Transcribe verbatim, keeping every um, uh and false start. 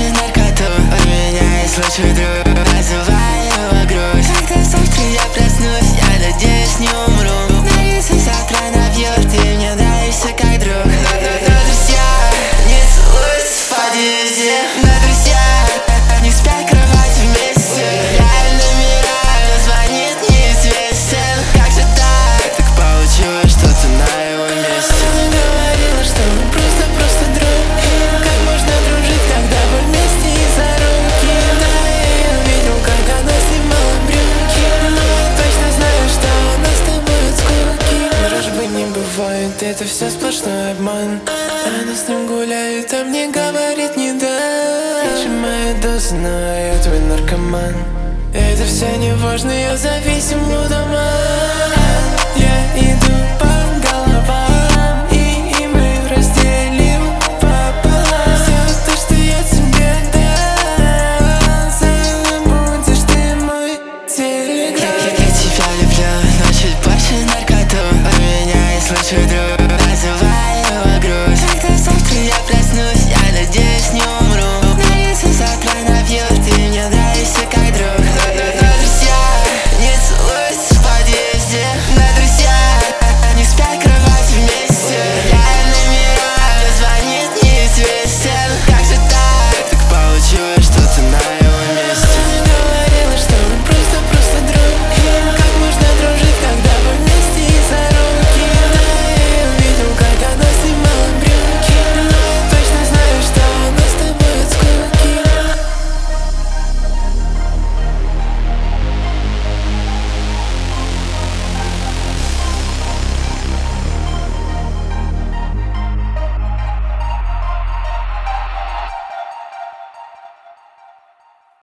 же наркоту. У меня есть лучший друг, называй его грусть. Когда завтра я проснусь, я надеюсь не умру. Надеюсь, завтра набьет, ты мне нравишься как друг. Но, но, но друзья не целуются в подъезде. Но друзья не спят в кровати вместе. Реально мираю, но звонит неизвестен. Как же так? Так получилось, что ты на его месте. Она говорила, что мы просто-просто друг. Как можно дружить, когда вы вместе из-за руки? Да, я видел, как она снимала брюки. Но я точно знаю, что у нас с тобой от скуки дружбы не бывает, это все сплошной обман. Она с ним гуляет, а мне говорит не да. Ты же моя доза, но я твой наркоман. Это все не важно, я зависим лудоман. Я иду по